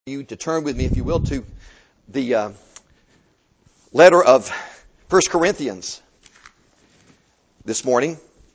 You to turn with me, if you will, to the letter of 1 Corinthians this morning.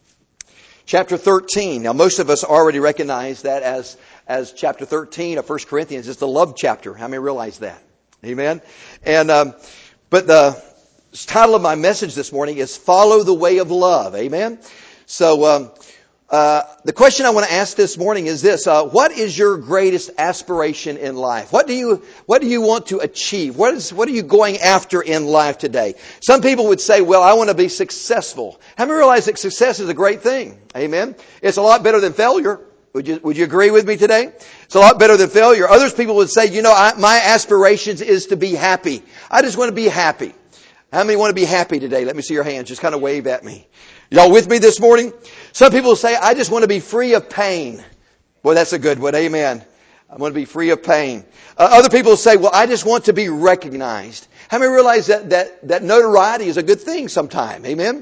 Chapter 13. Now, most of us already recognize that as chapter 13 of 1 Corinthians is the love chapter. How many realize that? Amen? And but the title of my message this morning is Follow the Way of Love. Amen? So, the question I want to ask this morning is this: what is your greatest aspiration in life? What do you want to achieve? What are you going after in life today? Some people would say, "Well, I want to be successful." How many realize that success is a great thing? Amen. It's a lot better than failure. Would you agree with me today? It's a lot better than failure. Others people would say, my aspirations is to be happy. I just want to be happy. How many want to be happy today? Let me see your hands. Just kind of wave at me. Y'all with me this morning? Some people say, I just want to be free of pain. Boy, that's a good one. Amen. I want to be free of pain. Other people say, well, I just want to be recognized. How many realize that notoriety is a good thing sometime? Amen.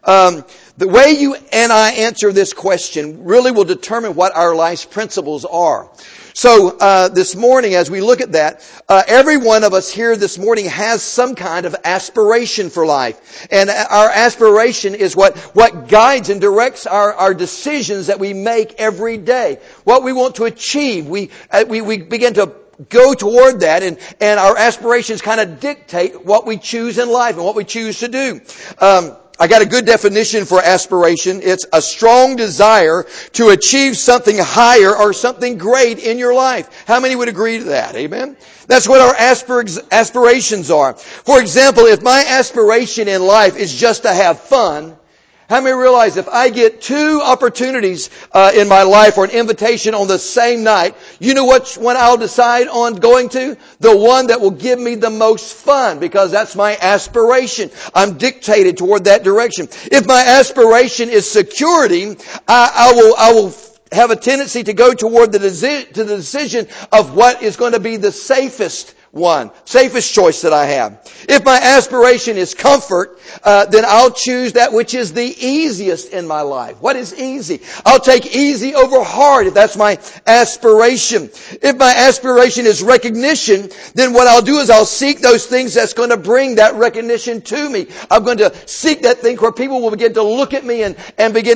The way you and I answer this question really will determine what our life's principles are. So this morning, as we look at that, every one of us here this morning has some kind of aspiration for life. And our aspiration is what guides and directs our decisions that we make every day. What we want to achieve. We begin to go toward that, and our aspirations kind of dictate what we choose in life and what we choose to do. I got a good definition for aspiration. It's a strong desire to achieve something higher or something great in your life. How many would agree to that? Amen? That's what our aspirations are. For example, if my aspiration in life is just to have fun, how many realize if I get two opportunities in my life or an invitation on the same night, you know which one I'll decide on going to? The one that will give me the most fun, because that's my aspiration. I'm dictated toward that direction. If my aspiration is security, I will have a tendency to go toward the decision of what is going to be the safest choice that I have. If my aspiration is comfort, then I'll choose that which is the easiest in my life. What is easy? I'll take easy over hard if that's my aspiration. If my aspiration is recognition, then what I'll do is I'll seek those things that's going to bring that recognition to me. I'm going to seek that thing where people will begin to look at me and begin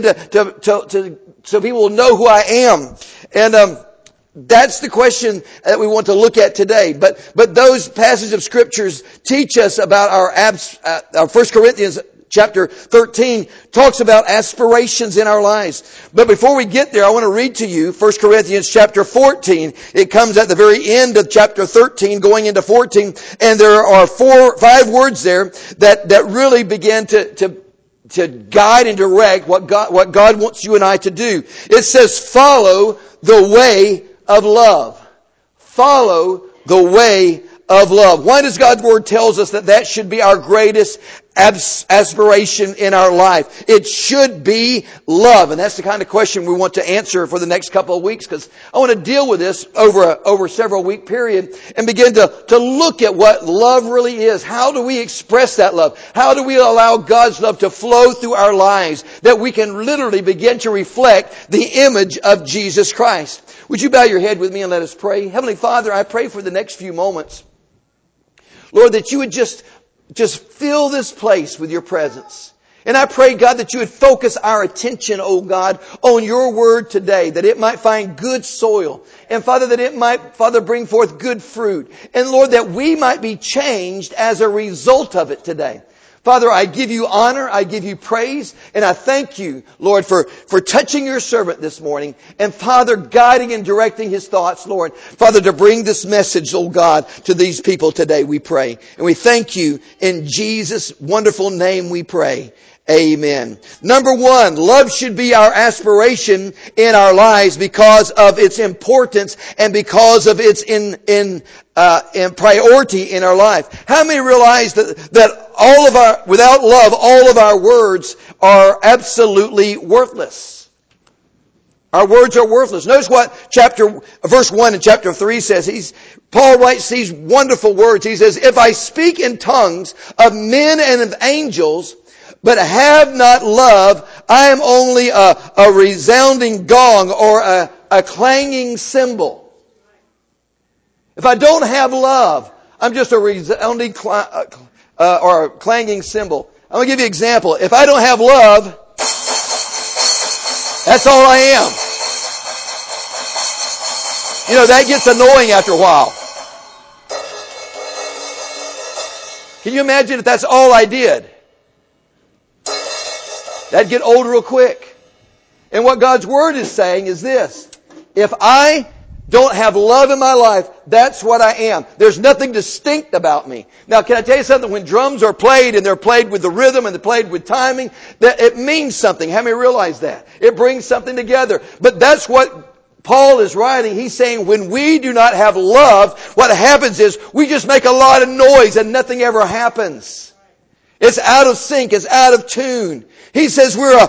to so people will know who I am. And that's the question that we want to look at today. But those passages of scriptures teach us about our 1 Corinthians chapter 13 talks about aspirations in our lives. But before we get there, I want to read to you 1 Corinthians chapter 14. It comes at the very end of chapter 13 going into 14. And there are 5 words there that really begin to guide and direct what God wants you and I to do. It says, follow the way of love. Follow the way of love. Why does God's Word tells us that should be our greatest aspiration in our life? It should be love. And that's the kind of question we want to answer for the next couple of weeks, because I want to deal with this over several week period and begin to look at what love really is. How do we express that love? How do we allow God's love to flow through our lives that we can literally begin to reflect the image of Jesus Christ? Would you bow your head with me and let us pray? Heavenly Father, I pray for the next few moments, Lord, that you would just fill this place with your presence. And I pray, God, that you would focus our attention, oh God, on your word today, that it might find good soil. And Father, that it might, Father, bring forth good fruit. And Lord, that we might be changed as a result of it today. Father, I give you honor, I give you praise, and I thank you, Lord, for touching your servant this morning. And Father, guiding and directing his thoughts, Lord. Father, to bring this message, oh God, to these people today, we pray. And we thank you in Jesus' wonderful name we pray. Amen. Number 1, love should be our aspiration in our lives because of its importance and because of its in priority in our life. How many realize that without love, all of our words are absolutely worthless? Our words are worthless. Notice what verse 1 in chapter 3 says. Paul writes these wonderful words. He says, if I speak in tongues of men and of angels, but have not love, I am only a resounding gong or a clanging cymbal. If I don't have love, I'm just a resounding or a clanging cymbal. I'm going to give you an example. If I don't have love, that's all I am. You know, that gets annoying after a while. Can you imagine if that's all I did? That'd get old real quick. And what God's Word is saying is this. If I don't have love in my life, that's what I am. There's nothing distinct about me. Now, can I tell you something? When drums are played and they're played with the rhythm and they're played with timing, that it means something. How many realize that? It brings something together. But that's what Paul is writing. He's saying when we do not have love, what happens is we just make a lot of noise and nothing ever happens. It's out of sync. It's out of tune. He says we're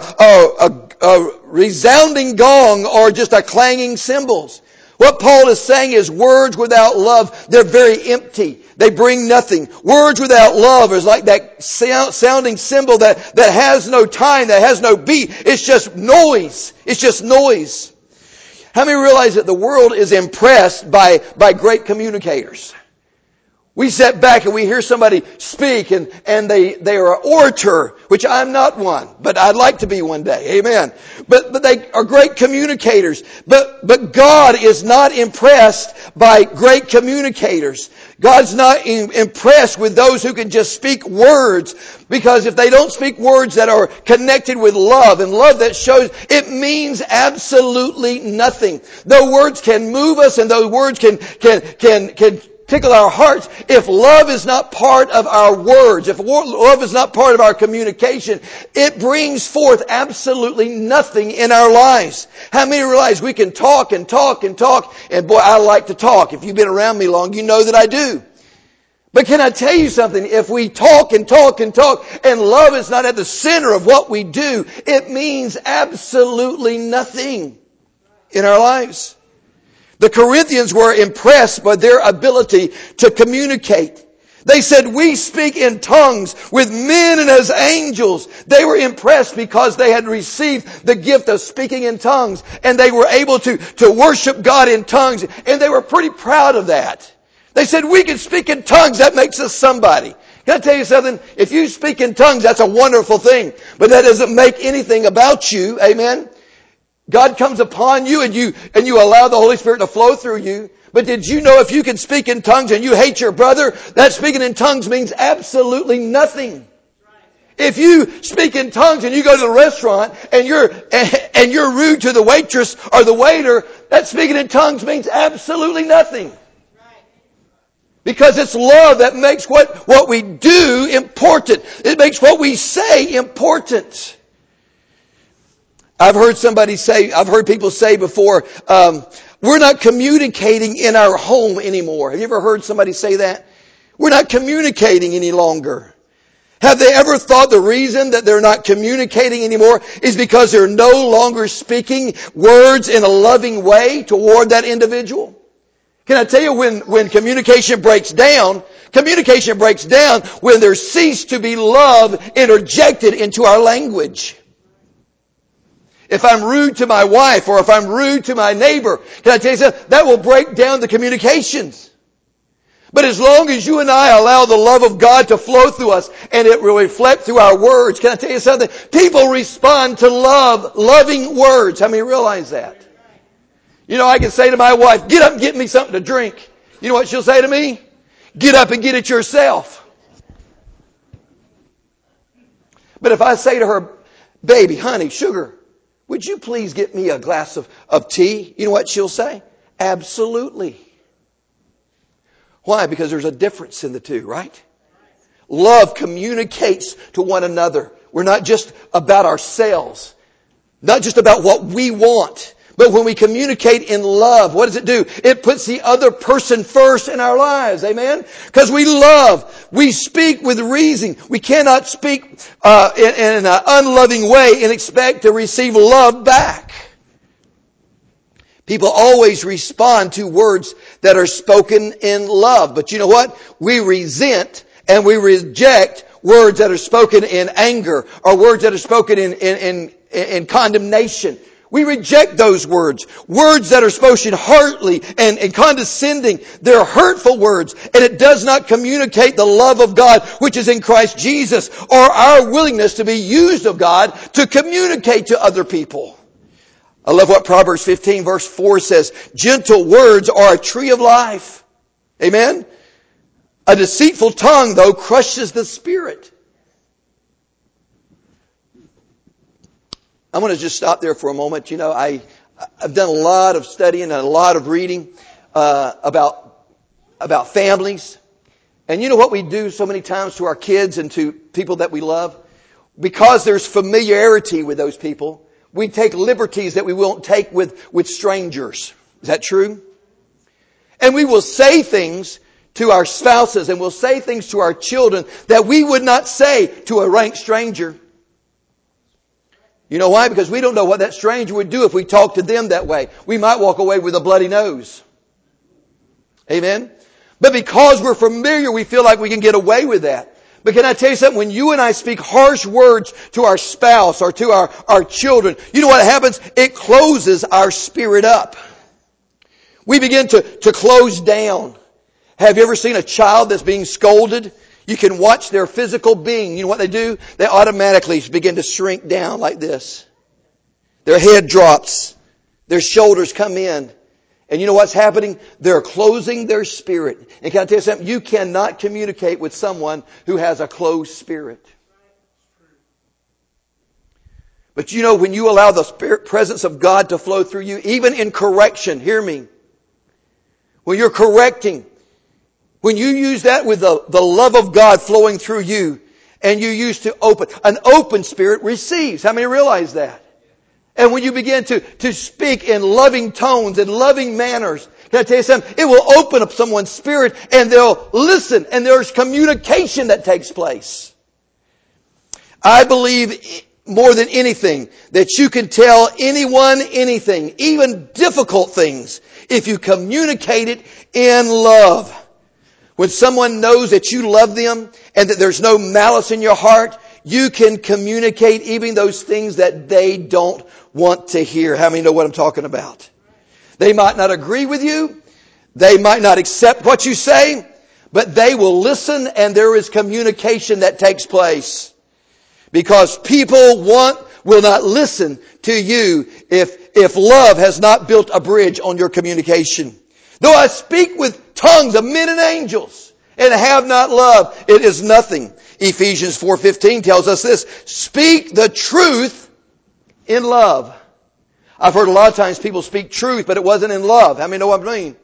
a resounding gong or just a clanging cymbals. What Paul is saying is words without love, they're very empty. They bring nothing. Words without love is like that sounding cymbal that has no time, that has no beat. It's just noise. It's just noise. How many realize that the world is impressed by great communicators? We sit back and we hear somebody speak and they are an orator, which I'm not one, but I'd like to be one day. Amen. But they are great communicators. But God is not impressed by great communicators. God's not impressed with those who can just speak words, because if they don't speak words that are connected with love and love that shows, it means absolutely nothing. Though words can move us and though words can tickle our hearts, if love is not part of our words, if love is not part of our communication, it brings forth absolutely nothing in our lives. How many realize we can talk and talk and talk, and boy, I like to talk. If you've been around me long, you know that I do. But can I tell you something? If we talk and talk and talk, and love is not at the center of what we do, it means absolutely nothing in our lives. The Corinthians were impressed by their ability to communicate. They said, we speak in tongues with men and as angels. They were impressed because they had received the gift of speaking in tongues, and they were able to worship God in tongues, and they were pretty proud of that. They said, we can speak in tongues. That makes us somebody. Can I tell you something? If you speak in tongues, that's a wonderful thing, but that doesn't make anything about you. Amen. God comes upon you and you allow the Holy Spirit to flow through you. But did you know if you can speak in tongues and you hate your brother, that speaking in tongues means absolutely nothing. If you speak in tongues and you go to the restaurant and you're rude to the waitress or the waiter, that speaking in tongues means absolutely nothing. Because it's love that makes what we do important. It makes what we say important. I've heard people say before, we're not communicating in our home anymore. Have you ever heard somebody say that? We're not communicating any longer. Have they ever thought the reason that they're not communicating anymore is because they're no longer speaking words in a loving way toward that individual? Can I tell you when communication breaks down when there ceased to be love interjected into our language. If I'm rude to my wife or if I'm rude to my neighbor, can I tell you something? That will break down the communications. But as long as you and I allow the love of God to flow through us and it will reflect through our words, can I tell you something? People respond to loving words. How many realize that? You know, I can say to my wife, get up and get me something to drink. You know what she'll say to me? Get up and get it yourself. But if I say to her, baby, honey, sugar, would you please get me a glass of tea? You know what she'll say? Absolutely. Why? Because there's a difference in the two, right? Love communicates to one another. We're not just about ourselves. Not just about what we want. But when we communicate in love, what does it do? It puts the other person first in our lives. Amen? Because we love. We speak with reason. We cannot speak in an unloving way and expect to receive love back. People always respond to words that are spoken in love. But you know what? We resent and we reject words that are spoken in anger or words that are spoken in condemnation. We reject those words. Words that are spoken harshly and condescending. They're hurtful words. And it does not communicate the love of God, which is in Christ Jesus, or our willingness to be used of God to communicate to other people. I love what Proverbs 15 verse 4 says. Gentle words are a tree of life. Amen? A deceitful tongue, though, crushes the spirit. I want to just stop there for a moment. You know, I've done a lot of studying and a lot of reading about families. And you know what we do so many times to our kids and to people that we love? Because there's familiarity with those people, we take liberties that we won't take with strangers. Is that true? And we will say things to our spouses and we'll say things to our children that we would not say to a rank stranger. You know why? Because we don't know what that stranger would do if we talked to them that way. We might walk away with a bloody nose. Amen? But because we're familiar, we feel like we can get away with that. But can I tell you something? When you and I speak harsh words to our spouse or to our children, you know what happens? It closes our spirit up. We begin to close down. Have you ever seen a child that's being scolded? You can watch their physical being. You know what they do? They automatically begin to shrink down like this. Their head drops. Their shoulders come in. And you know what's happening? They're closing their spirit. And can I tell you something? You cannot communicate with someone who has a closed spirit. But you know, when you allow the spirit presence of God to flow through you, even in correction, hear me. When you're correcting, when you use that with the love of God flowing through you, and you use an open spirit receives. How many realize that? And when you begin to speak in loving tones and loving manners, can I tell you something? It will open up someone's spirit and they'll listen and there's communication that takes place. I believe more than anything that you can tell anyone anything, even difficult things, if you communicate it in love. When someone knows that you love them and that there's no malice in your heart, you can communicate even those things that they don't want to hear. How many know what I'm talking about? They might not agree with you. They might not accept what you say, but they will listen and there is communication that takes place. Because people will not listen to you if love has not built a bridge on your communication. Though I speak with tongues of men and angels and have not love, it is nothing. Ephesians 4:15 tells us this. Speak the truth in love. I've heard a lot of times people speak truth, but it wasn't in love. How many know what I mean?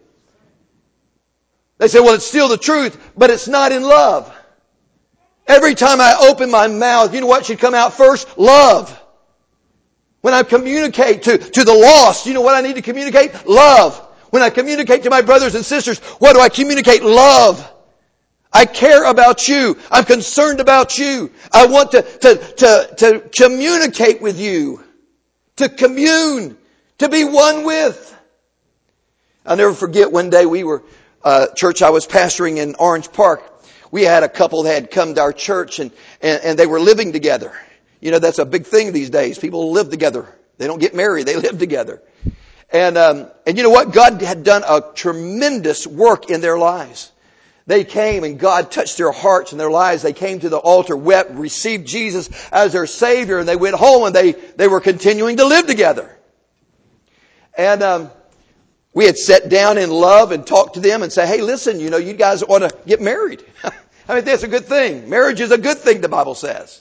They say, well, it's still the truth, but it's not in love. Every time I open my mouth, you know what should come out first? Love. When I communicate to the lost, you know what I need to communicate? Love. When I communicate to my brothers and sisters, what do I communicate? Love. I care about you. I'm concerned about you. I want to communicate with you. To commune. To be one with. I'll never forget one day we were, church I was pastoring in Orange Park. We had a couple that had come to our church and they were living together. You know, that's a big thing these days. People live together. They don't get married. They live together. And you know what? God had done a tremendous work in their lives. They came and God touched their hearts and their lives. They came to the altar, wept, received Jesus as their Savior, and they went home and they were continuing to live together. And we had sat down in love and talked to them and say, hey, listen, you know, you guys ought to get married. I mean, that's a good thing. Marriage is a good thing, the Bible says.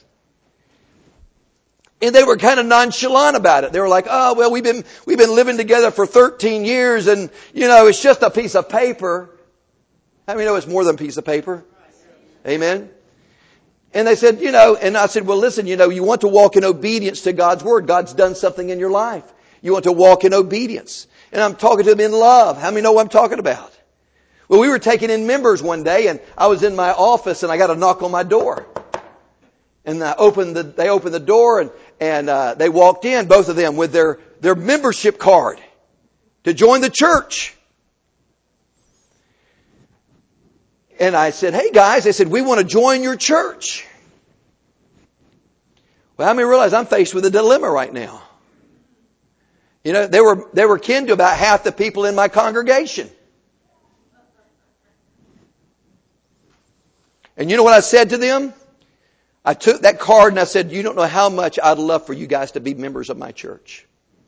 And they were kind of nonchalant about it. They were like, oh, well, we've been living together for 13 years and, you know, it's just a piece of paper. How many know it's more than a piece of paper? Amen. And they said, you know, and I said, well, listen, you know, you want to walk in obedience to God's Word. God's done something in your life. You want to walk in obedience. And I'm talking to them in love. How many know what I'm talking about? Well, we were taking in members one day and I was in my office and I got a knock on my door. And they opened the door and they walked in, both of them, with their membership card to join the church. And I said, hey guys, they said, we want to join your church. Well, how many realize I'm faced with a dilemma right now? You know, they were kin to about half the people in my congregation. And you know what I said to them? I took that card and I said, you don't know how much I'd love for you guys to be members of my church.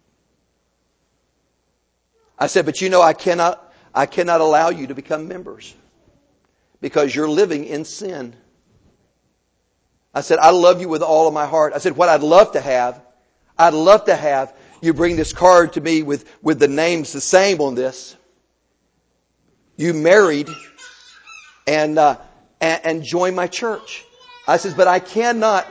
I said, but you know, I cannot allow you to become members because you're living in sin. I said, I love you with all of my heart. I said, what I'd love to have you bring this card to me with the names the same on this. You married and join my church. I says, but I cannot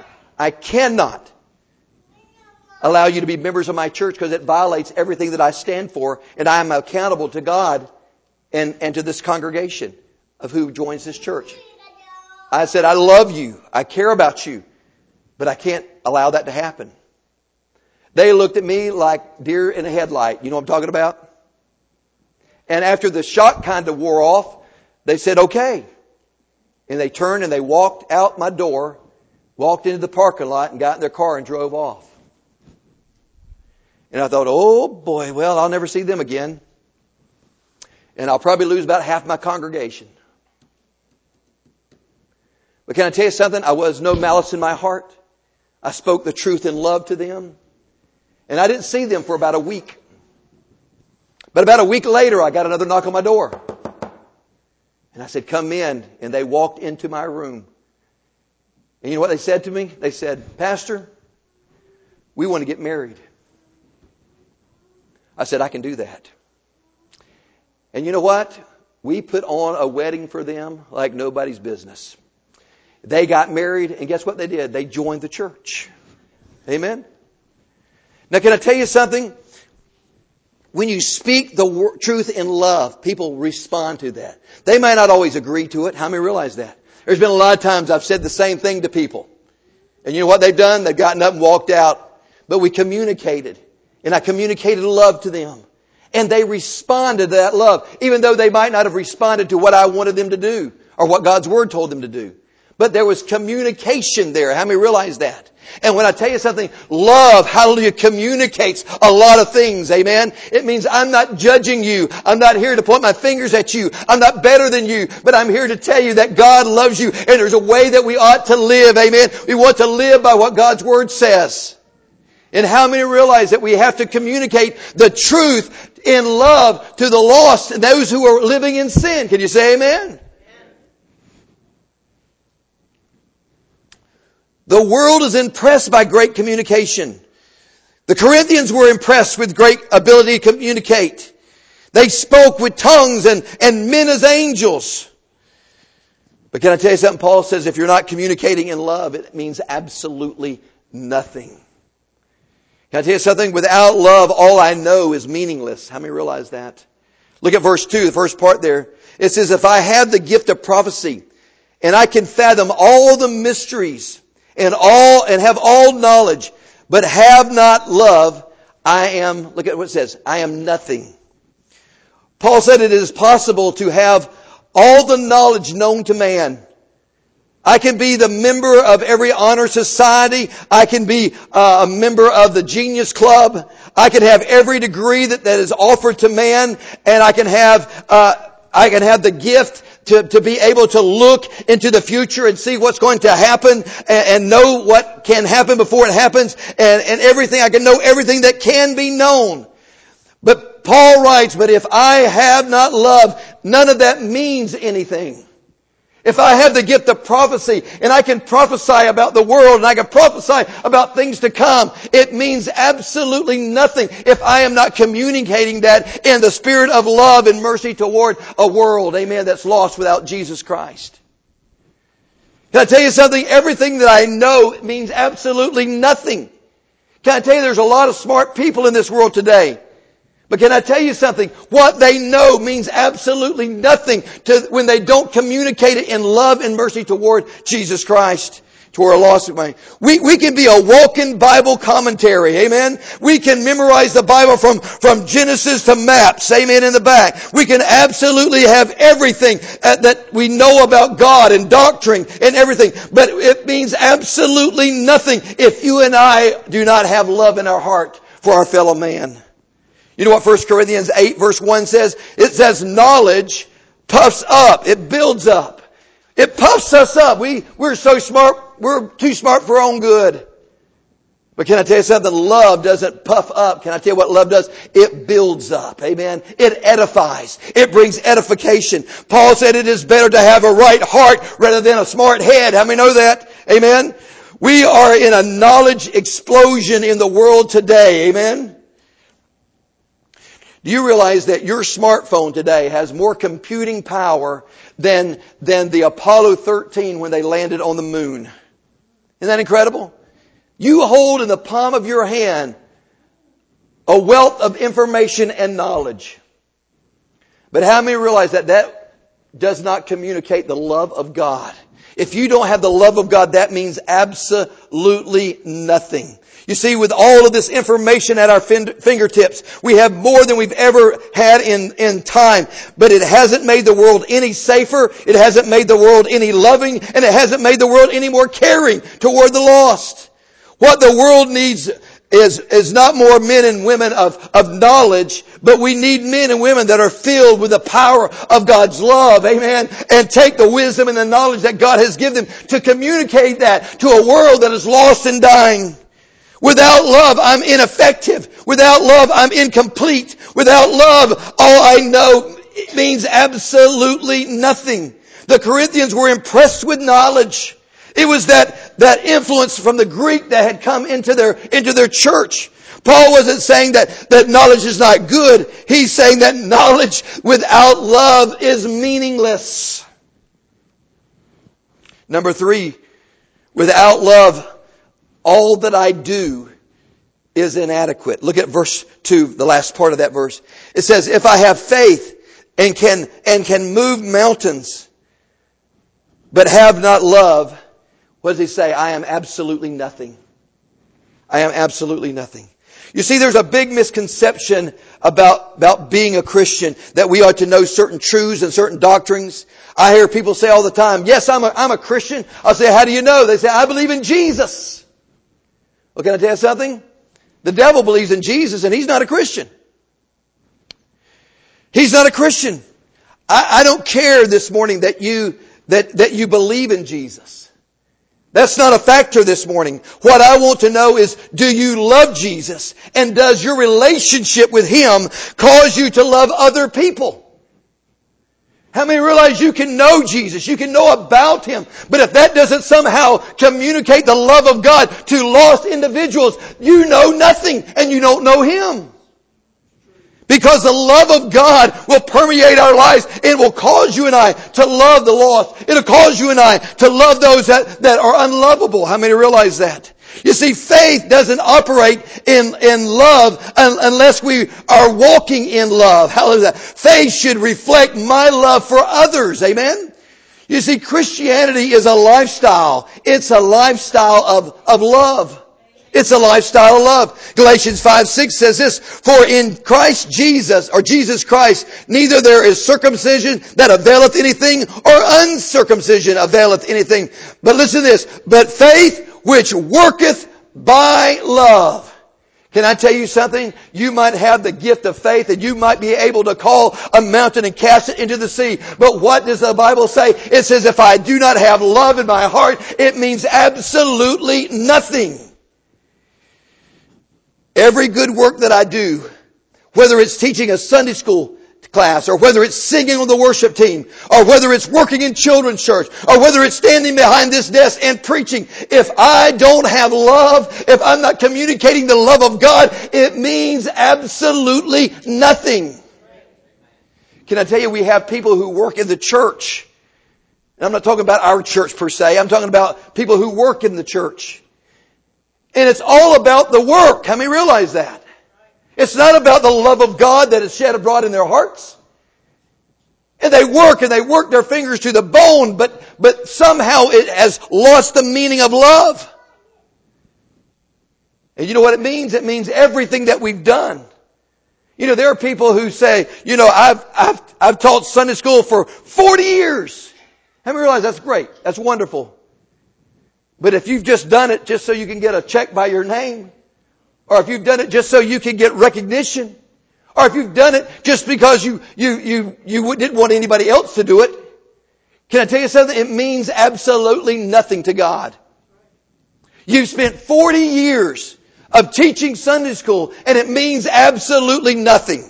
allow you to be members of my church because it violates everything that I stand for, and I am accountable to God and to this congregation of who joins this church. I said, I love you. I care about you, but I can't allow that to happen. They looked at me like deer in a headlight. You know what I'm talking about? And after the shock kind of wore off, they said, okay. And they turned and they walked out my door, walked into the parking lot and got in their car and drove off. And I thought, oh boy, well, I'll never see them again. And I'll probably lose about half my congregation. But can I tell you something? I was no malice in my heart. I spoke the truth in love to them. And I didn't see them for about a week. But about a week later, I got another knock on my door. And I said, come in. And they walked into my room. And you know what they said to me? They said, Pastor, we want to get married. I said, I can do that. And you know what? We put on a wedding for them like nobody's business. They got married, and guess what they did? They joined the church. Amen? Now, can I tell you something? When you speak the truth in love, people respond to that. They might not always agree to it. How many realize that? There's been a lot of times I've said the same thing to people. And you know what they've done? They've gotten up and walked out. But we communicated. And I communicated love to them. And they responded to that love, even though they might not have responded to what I wanted them to do or what God's Word told them to do. But there was communication there. How many realize that? And when I tell you something, love, hallelujah, communicates a lot of things. Amen. It means I'm not judging you. I'm not here to point my fingers at you. I'm not better than you. But I'm here to tell you that God loves you. And there's a way that we ought to live. Amen. We want to live by what God's Word says. And how many realize that we have to communicate the truth in love to the lost and those who are living in sin? Can you say amen? The world is impressed by great communication. The Corinthians were impressed with great ability to communicate. They spoke with tongues and men as angels. But can I tell you something? Paul says if you're not communicating in love, it means absolutely nothing. Can I tell you something? Without love, all I know is meaningless. How many realize that? Look at verse 2, the first part there. It says, if I have the gift of prophecy and I can fathom all the mysteries and have all knowledge, but have not love, I am, look at what it says, I am nothing. Paul said it is possible to have all the knowledge known to man. I can be the member of every honor society. I can be a member of the Genius Club. I can have every degree that is offered to man, and I can have the gift to be able to look into the future and see what's going to happen and know what can happen before it happens and everything. I can know everything that can be known. But Paul writes, but if I have not love, none of that means anything. If I have the gift of prophecy and I can prophesy about the world and I can prophesy about things to come, it means absolutely nothing if I am not communicating that in the spirit of love and mercy toward a world, amen, that's lost without Jesus Christ. Can I tell you something? Everything that I know means absolutely nothing. Can I tell you there's a lot of smart people in this world today? But can I tell you something? What they know means absolutely nothing when they don't communicate it in love and mercy toward Jesus Christ, toward a lost man. We can be a walking Bible commentary, amen? We can memorize the Bible from Genesis to maps, amen, in the back. We can absolutely have everything that we know about God and doctrine and everything. But it means absolutely nothing if you and I do not have love in our heart for our fellow man. You know what 1 Corinthians 8 verse 1 says? It says knowledge puffs up. It builds up. It puffs us up. We're so smart. We're too smart for our own good. But can I tell you something? Love doesn't puff up. Can I tell you what love does? It builds up. Amen. It edifies. It brings edification. Paul said it is better to have a right heart rather than a smart head. How many know that? Amen. We are in a knowledge explosion in the world today. Amen. Do you realize that your smartphone today has more computing power than the Apollo 13 when they landed on the moon? Isn't that incredible? You hold in the palm of your hand a wealth of information and knowledge. But how many realize that does not communicate the love of God? If you don't have the love of God, that means absolutely nothing. You see, with all of this information at our fingertips, we have more than we've ever had in time. But it hasn't made the world any safer. It hasn't made the world any loving. And it hasn't made the world any more caring toward the lost. What the world needs is not more men and women of knowledge, but we need men and women that are filled with the power of God's love, amen, and take the wisdom and the knowledge that God has given them to communicate that to a world that is lost and dying. Without love, I'm ineffective. Without love, I'm incomplete. Without love, all I know means absolutely nothing. The Corinthians were impressed with knowledge. It was that influence from the Greek that had come into their church. Paul wasn't saying that knowledge is not good. He's saying that knowledge without love is meaningless. Number 3, without love, all that I do is inadequate. Look at verse 2, the last part of that verse. It says, if I have faith and can move mountains, but have not love, what does he say? I am absolutely nothing. I am absolutely nothing. You see, there's a big misconception about being a Christian, that we ought to know certain truths and certain doctrines. I hear people say all the time, yes, I'm a Christian. I'll say, how do you know? They say, I believe in Jesus. Well, can I tell you something? The devil believes in Jesus and he's not a Christian. He's not a Christian. I don't care this morning that you believe in Jesus. That's not a factor this morning. What I want to know is, do you love Jesus? And does your relationship with Him cause you to love other people? How many realize you can know Jesus? You can know about Him. But if that doesn't somehow communicate the love of God to lost individuals, you know nothing and you don't know Him. Because the love of God will permeate our lives. It will cause you and I to love the lost. It'll cause you and I to love those that are unlovable. How many realize that? You see, faith doesn't operate in love unless we are walking in love. Hallelujah. Faith should reflect my love for others. Amen? You see, Christianity is a lifestyle. It's a lifestyle of love. It's a lifestyle of love. Galatians 5:6 says this, for in Christ Jesus, or Jesus Christ, neither there is circumcision that availeth anything, or uncircumcision availeth anything. But listen to this, but faith which worketh by love. Can I tell you something? You might have the gift of faith and you might be able to call a mountain and cast it into the sea. But what does the Bible say? It says if I do not have love in my heart, it means absolutely nothing. Every good work that I do, whether it's teaching a Sunday school class, or whether it's singing on the worship team, or whether it's working in children's church, or whether it's standing behind this desk and preaching, if I don't have love, if I'm not communicating the love of God, it means absolutely nothing. Can I tell you, we have people who work in the church. And I'm not talking about our church per se. I'm talking about people who work in the church. And it's all about the work. How many realize that? It's not about the love of God that is shed abroad in their hearts. And they work their fingers to the bone, but somehow it has lost the meaning of love. And you know what it means? It means everything that we've done. You know, there are people who say, you know, I've taught Sunday school for 40 years. How many realize that's great? That's wonderful. But if you've just done it just so you can get a check by your name, or if you've done it just so you can get recognition, Or if you've done it just because you didn't want anybody else to do it, can I tell you something? It means absolutely nothing to God. You've spent 40 years of teaching Sunday school, and it means absolutely nothing.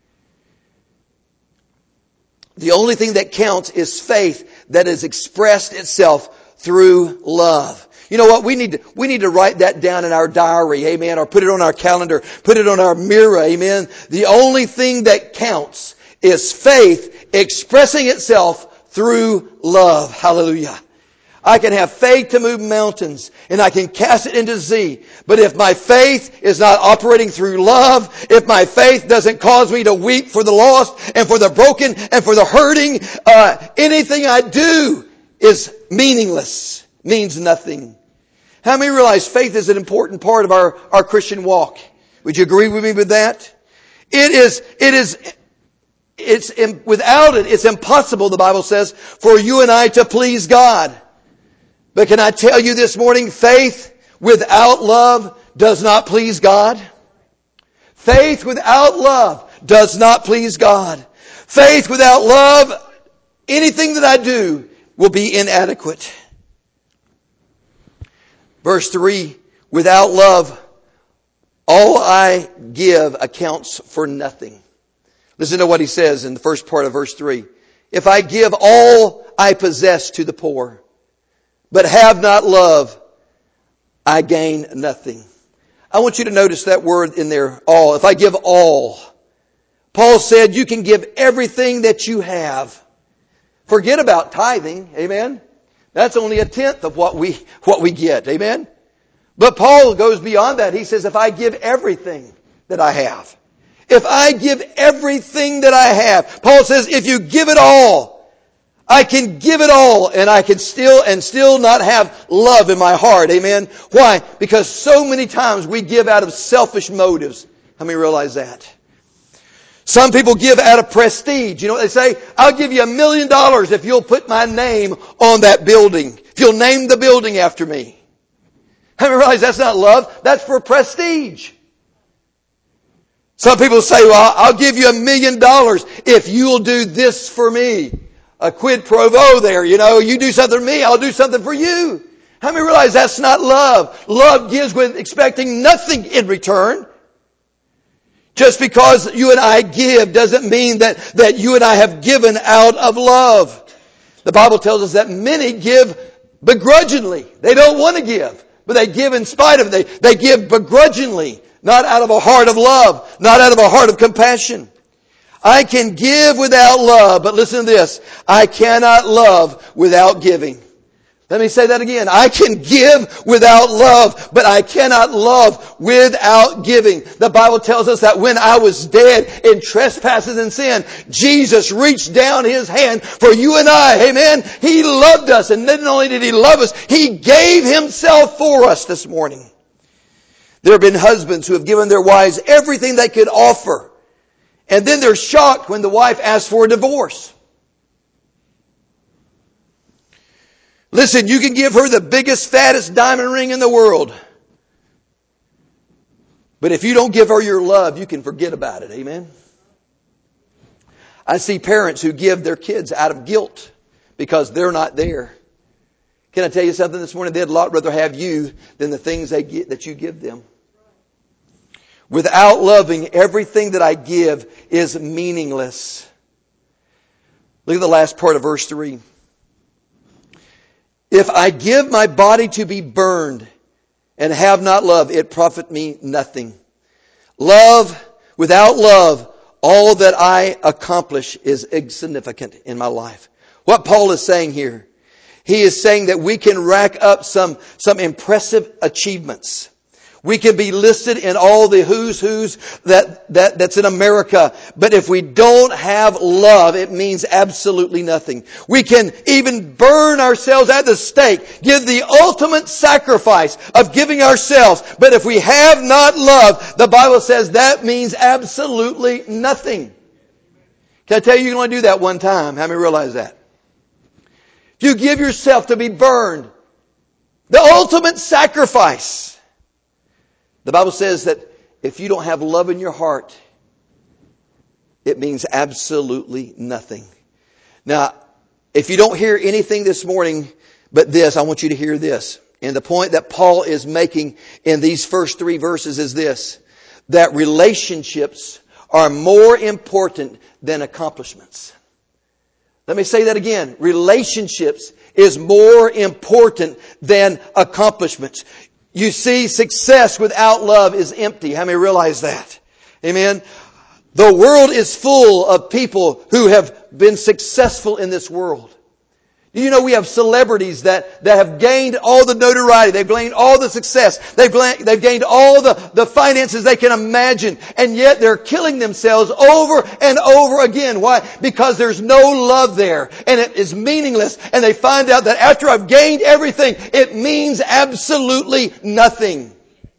The only thing that counts is faith that has expressed itself through love. You know what? We need to write that down in our diary, amen, or put it on our calendar, put it on our mirror, amen. The only thing that counts is faith expressing itself through love. Hallelujah. I can have faith to move mountains, and I can cast it into the sea. But if my faith is not operating through love, if my faith doesn't cause me to weep for the lost and for the broken and for the hurting, anything I do is meaningless, means nothing. How many realize faith is an important part of our Christian walk? Would you agree with me with that? Without it, it's impossible, the Bible says, for you and I to please God. But can I tell you this morning, faith without love does not please God. Faith without love does not please God. Faith without love, anything that I do will be inadequate. Verse 3, without love, all I give accounts for nothing. Listen to what he says in the first part of verse 3. If I give all I possess to the poor, but have not love, I gain nothing. I want you to notice that word in there, all. If I give all. Paul said you can give everything that you have. Forget about tithing, amen? That's only a tenth of what we get, amen? But Paul goes beyond that. He says, if I give everything that I have. If I give everything that I have. Paul says, if you give it all, I can give it all and I can still not have love in my heart. Amen. Why? Because so many times we give out of selfish motives. How many realize that? Some people give out of prestige. You know what they say? I'll give you $1 million if you'll put my name on that building. If you'll name the building after me. How many realize that's not love? That's for prestige. Some people say, well, I'll give you $1 million if you'll do this for me. A quid pro quo there, you do something for me, I'll do something for you. How many realize that's not love? Love gives with expecting nothing in return. Just because you and I give doesn't mean that you and I have given out of love. The Bible tells us that many give begrudgingly. They don't want to give, but they give in spite of it. They give begrudgingly, not out of a heart of love, not out of a heart of compassion. I can give without love, but listen to this. I cannot love without giving. Let me say that again. I can give without love, but I cannot love without giving. The Bible tells us that when I was dead in trespasses and sin, Jesus reached down His hand for you and I. Amen. He loved us, and not only did He love us, He gave Himself for us this morning. There have been husbands who have given their wives everything they could offer. And then they're shocked when the wife asks for a divorce. Listen, you can give her the biggest, fattest diamond ring in the world. But if you don't give her your love, you can forget about it. Amen? I see parents who give their kids out of guilt because they're not there. Can I tell you something this morning? They'd a lot rather have you than the things that you give them. Without loving, everything that I give is meaningless. Look at the last part of verse 3. If I give my body to be burned and have not love, it profit me nothing. Without love, all that I accomplish is insignificant in my life. What Paul is saying here, he is saying that we can rack up some impressive achievements. We can be listed in all the who's that's in America. But if we don't have love, it means absolutely nothing. We can even burn ourselves at the stake, give the ultimate sacrifice of giving ourselves. But if we have not love, the Bible says that means absolutely nothing. Can I tell you, you can only do that one time. How many realize that? If you give yourself to be burned, the ultimate sacrifice. The Bible says that if you don't have love in your heart, it means absolutely nothing. Now, if you don't hear anything this morning but this, I want you to hear this. And the point that Paul is making in these first 3 verses is this, that relationships are more important than accomplishments. Let me say that again. Relationships is more important than accomplishments. You see, success without love is empty. How many realize that? Amen. The world is full of people who have been successful in this world. Do you know we have celebrities that have gained all the notoriety, they've gained all the success, they've gained all the finances they can imagine, and yet they're killing themselves over and over again. Why? Because there's no love there, and it is meaningless, and they find out that after I've gained everything, it means absolutely nothing.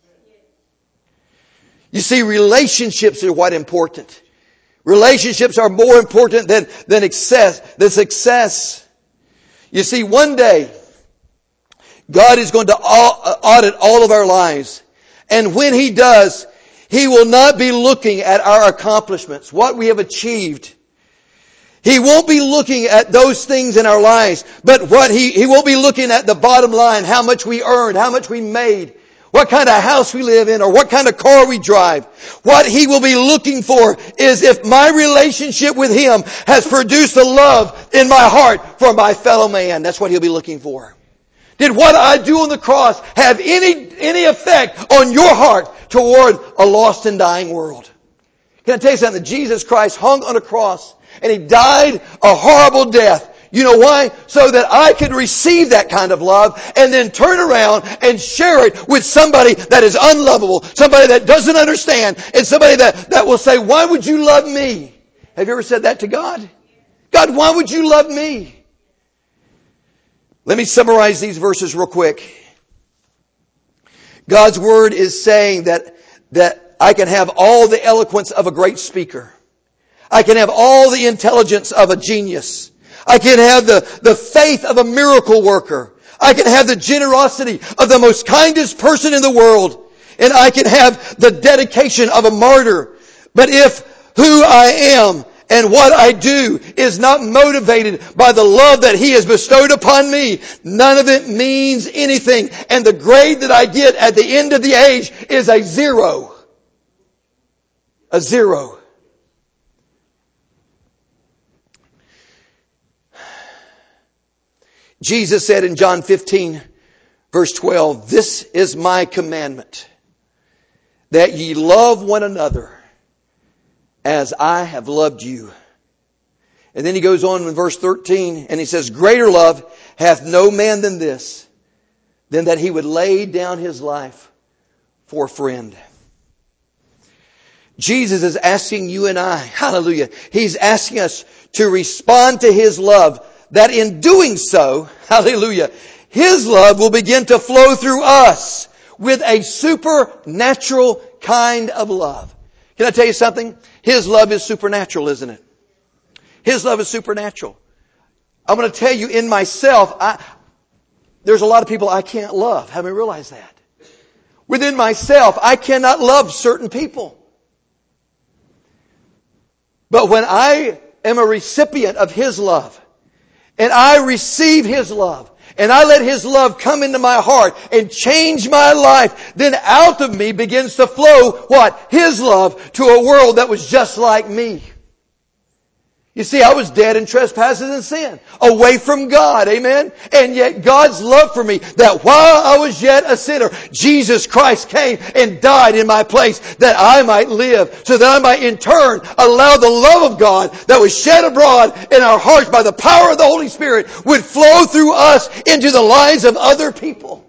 You see, relationships are what important. Relationships are more important than success. You see, one day, God is going to audit all of our lives. And when He does, He will not be looking at our accomplishments, what we have achieved. He won't be looking at those things in our lives, but He won't be looking at the bottom line, how much we earned, how much we made, what kind of house we live in, or what kind of car we drive. What He will be looking for is if my relationship with Him has produced a love in my heart for my fellow man. That's what He'll be looking for. Did what I do on the cross have any effect on your heart toward a lost and dying world? Can I tell you something? Jesus Christ hung on a cross and He died a horrible death. You know why? So that I could receive that kind of love and then turn around and share it with somebody that is unlovable, somebody that doesn't understand, and somebody that will say, why would you love me? Have you ever said that to God? God, why would you love me? Let me summarize these verses real quick. God's Word is saying that I can have all the eloquence of a great speaker. I can have all the intelligence of a genius. I can have the faith of a miracle worker. I can have the generosity of the most kindest person in the world. And I can have the dedication of a martyr. But if who I am and what I do is not motivated by the love that He has bestowed upon me, none of it means anything. And the grade that I get at the end of the age is a 0. A 0. Jesus said in John 15, verse 12, this is my commandment, that ye love one another as I have loved you. And then He goes on in verse 13 and He says, greater love hath no man than this, than that he would lay down his life for a friend. Jesus is asking you and I, hallelujah, He's asking us to respond to His love, that in doing so, hallelujah, His love will begin to flow through us with a supernatural kind of love. Can I tell you something? His love is supernatural, isn't it? His love is supernatural. I'm going to tell you, in myself, there's a lot of people I can't love. Have you realized that? Within myself, I cannot love certain people. But when I am a recipient of His love, and I receive His love, and I let His love come into my heart and change my life, then out of me begins to flow what? His love to a world that was just like me. You see, I was dead in trespasses and sin, away from God, amen? And yet God's love for me, that while I was yet a sinner, Jesus Christ came and died in my place that I might live, so that I might in turn allow the love of God that was shed abroad in our hearts by the power of the Holy Spirit would flow through us into the lives of other people.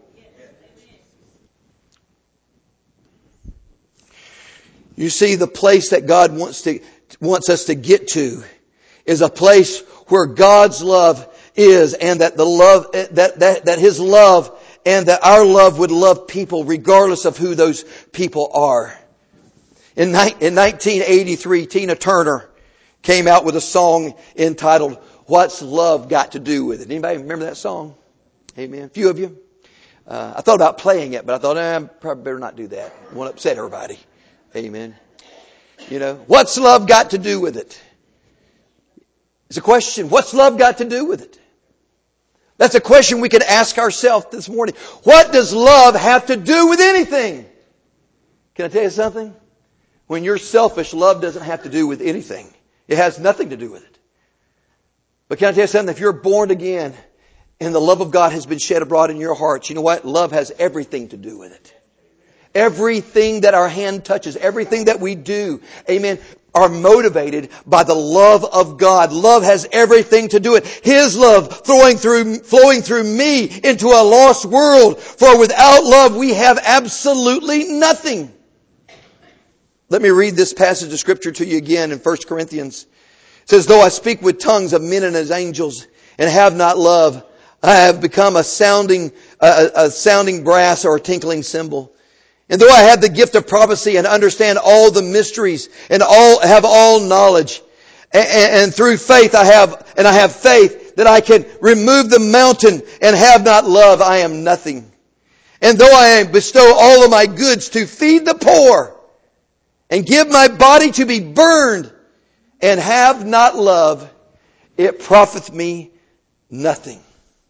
You see, the place that God wants us to get to is a place where God's love is, and that the love that His love and that our love would love people regardless of who those people are. In 1983, Tina Turner came out with a song entitled "What's Love Got to Do with It?" Anybody remember that song? Amen. A few of you. I thought about playing it, but I thought I probably better not do that. I won't upset everybody. Amen. What's love got to do with it? It's a question. What's love got to do with it? That's a question we could ask ourselves this morning. What does love have to do with anything? Can I tell you something? When you're selfish, love doesn't have to do with anything. It has nothing to do with it. But can I tell you something? If you're born again and the love of God has been shed abroad in your hearts, you know what? Love has everything to do with it. Everything that our hand touches, everything that we do, amen, are motivated by the love of God. Love has everything to do with it. His love flowing through me into a lost world. For without love, we have absolutely nothing. Let me read this passage of Scripture to you again in 1 Corinthians. It says, though I speak with tongues of men and as angels and have not love, I have become a sounding brass or a tinkling cymbal. And though I have the gift of prophecy and understand all the mysteries and have all knowledge, and through faith I have faith that I can remove the mountain and have not love, I am nothing. And though I bestow all of my goods to feed the poor and give my body to be burned and have not love, it profiteth me nothing.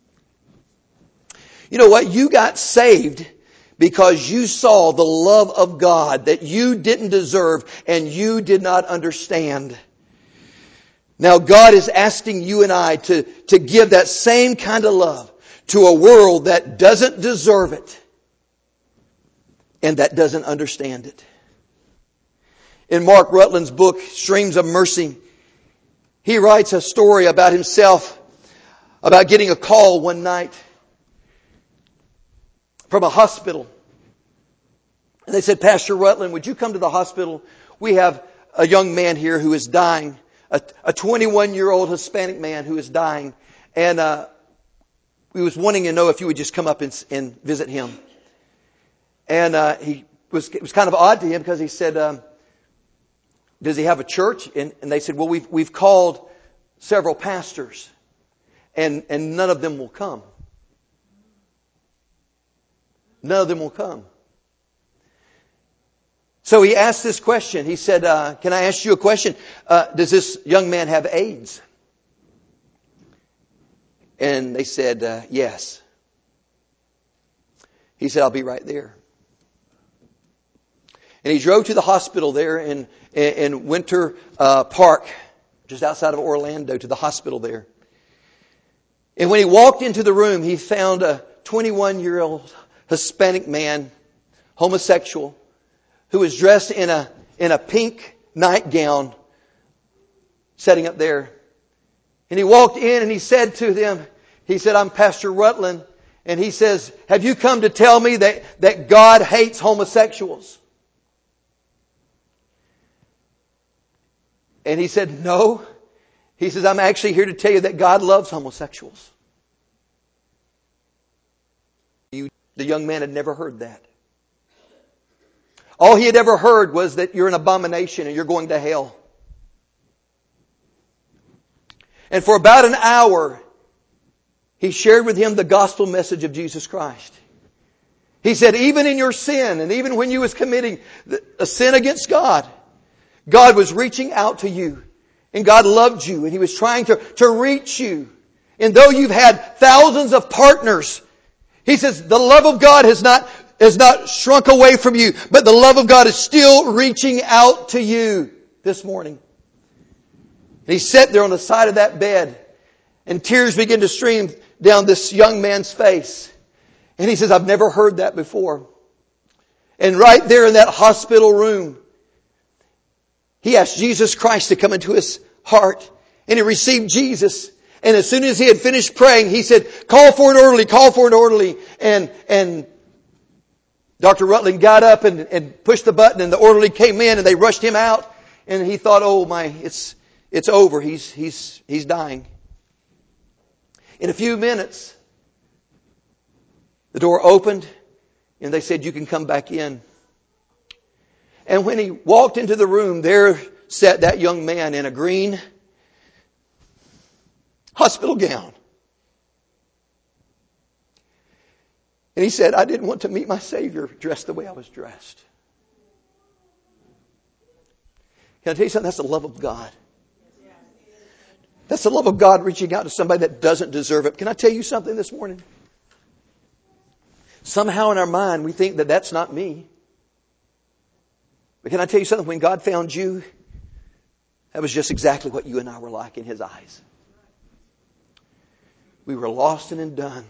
You know what? You got saved because you saw the love of God that you didn't deserve and you did not understand. Now God is asking you and I to give that same kind of love to a world that doesn't deserve it and that doesn't understand it. In Mark Rutland's book, Streams of Mercy, he writes a story about himself, about getting a call one night from a hospital. And they said, Pastor Rutland, would you come to the hospital? We have a young man here who is dying, a 21-year-old Hispanic man who is dying. And we was wanting to know if you would just come up and visit him. And it was kind of odd to him because he said, does he have a church? And they said, well, we've called several pastors and none of them will come. None of them will come. So he asked this question. He said, can I ask you a question? Does this young man have AIDS? And they said, yes. He said, I'll be right there. And he drove to the hospital there in Winter Park, just outside of Orlando, to the hospital there. And when he walked into the room, he found a 21-year-old Hispanic man, homosexual, who was dressed in a pink nightgown, sitting up there. And he walked in and he said to them, he said, I'm Pastor Rutland. And he says, have you come to tell me that God hates homosexuals? And he said, no. He says, I'm actually here to tell you that God loves homosexuals. The young man had never heard that. All he had ever heard was that you're an abomination and you're going to hell. And for about an hour, he shared with him the gospel message of Jesus Christ. He said, even in your sin, and even when you was committing a sin against God, God was reaching out to you. And God loved you. And He was trying to reach you. And though you've had thousands of partners, He says the love of God has not shrunk away from you, but the love of God is still reaching out to you this morning. And he sat there on the side of that bed, and tears began to stream down this young man's face. And he says, I've never heard that before. And right there in that hospital room, he asked Jesus Christ to come into his heart, and he received Jesus. And as soon as he had finished praying, he said, call for an orderly, call for an orderly. And Dr. Rutland got up and pushed the button, and the orderly came in and they rushed him out. And he thought, oh my, it's over. He's dying. In a few minutes, the door opened and they said, you can come back in. And when he walked into the room, there sat that young man in a green hospital gown. And he said, I didn't want to meet my Savior dressed the way I was dressed. Can I tell you something? That's the love of God. That's the love of God reaching out to somebody that doesn't deserve it. Can I tell you something this morning? Somehow in our mind we think that that's not me. But can I tell you something? When God found you, that was just exactly what you and I were like in His eyes. We were lost and undone.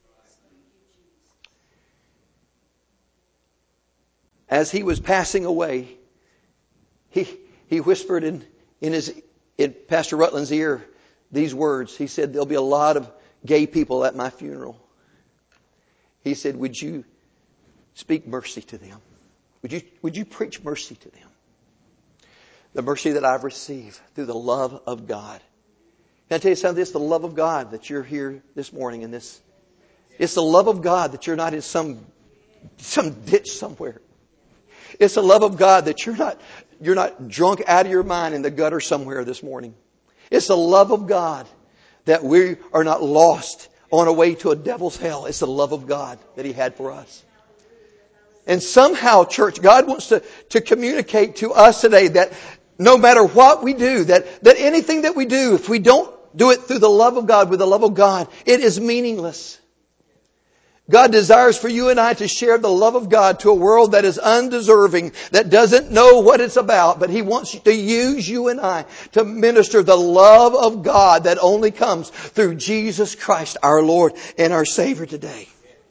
As He was passing away, He whispered in Pastor Rutland's ear these words. He said, there'll be a lot of gay people at my funeral. He said, would you speak mercy to them? Would you preach mercy to them? The mercy that I've received through the love of God. Can I tell you something? It's the love of God that you're here this morning in this. It's the love of God that you're not in some ditch somewhere. It's the love of God that you're not drunk out of your mind in the gutter somewhere this morning. It's the love of God that we are not lost on our way to a devil's hell. It's the love of God that He had for us. And somehow, church, God wants to communicate to us today that no matter what we do, that anything that we do, if we don't do it through the love of God, with the love of God, it is meaningless. God desires for you and I to share the love of God to a world that is undeserving, that doesn't know what it's about, but He wants to use you and I to minister the love of God that only comes through Jesus Christ, our Lord and our Savior today.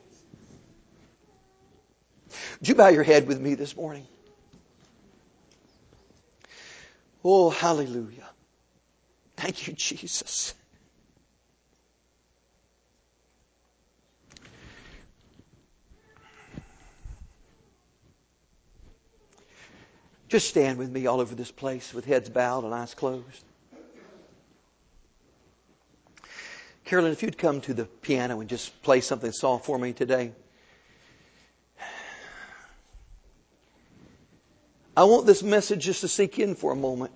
Would you bow your head with me this morning? Oh, hallelujah. Thank you, Jesus. Just stand with me all over this place with heads bowed and eyes closed. Carolyn, if you'd come to the piano and just play something soft for me today. I want this message just to sink in for a moment.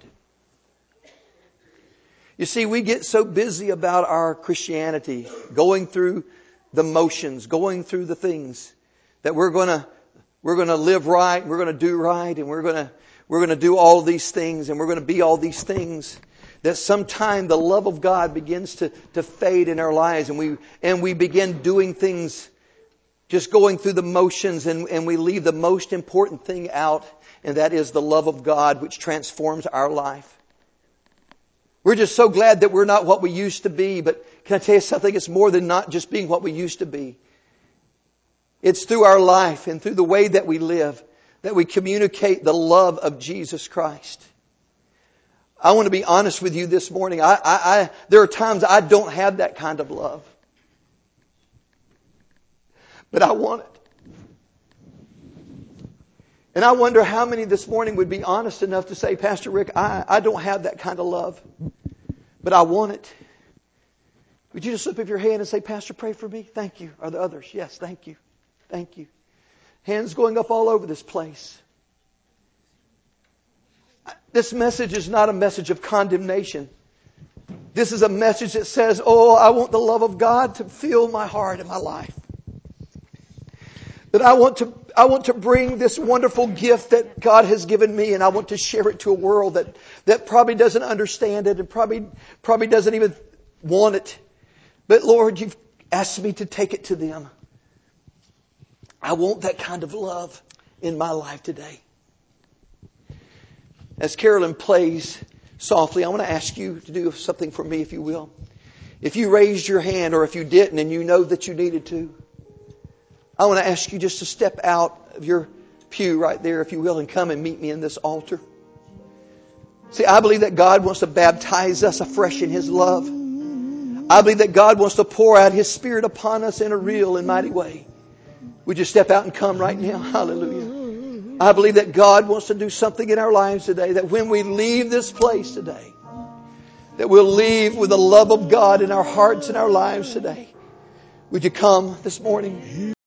You see, we get so busy about our Christianity, going through the motions, going through the things, that we're going to live right, we're going to do right, and we're going to do all these things, and we're going to be all these things, that sometime the love of God begins to fade in our lives, and we begin doing things, just going through the motions, and we leave the most important thing out, and that is the love of God, which transforms our life. We're just so glad that we're not what we used to be. But can I tell you something? It's more than not just being what we used to be. It's through our life and through the way that we live that we communicate the love of Jesus Christ. I want to be honest with you this morning. There are times I don't have that kind of love. But I want it. And I wonder how many this morning would be honest enough to say, Pastor Rick, I don't have that kind of love, but I want it. Would you just slip up your hand and say, Pastor, pray for me? Thank you. Are there others? Yes, thank you. Thank you. Hands going up all over this place. This message is not a message of condemnation. This is a message that says, oh, I want the love of God to fill my heart and my life. That I want to bring this wonderful gift that God has given me, and I want to share it to a world that probably doesn't understand it and probably doesn't even want it. But Lord, you've asked me to take it to them. I want that kind of love in my life today. As Carolyn plays softly, I want to ask you to do something for me, if you will. If you raised your hand, or if you didn't and you know that you needed to, I want to ask you just to step out of your pew right there, if you will, and come and meet me in this altar. See, I believe that God wants to baptize us afresh in His love. I believe that God wants to pour out His Spirit upon us in a real and mighty way. Would you step out and come right now? Hallelujah. I believe that God wants to do something in our lives today, that when we leave this place today, that we'll leave with the love of God in our hearts and our lives today. Would you come this morning?